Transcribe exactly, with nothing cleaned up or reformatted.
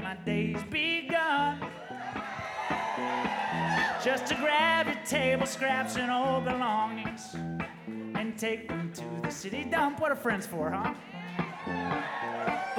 my day's begun. Just to grab your table scraps and old belongings and take them to the city dump. What are friends for, huh?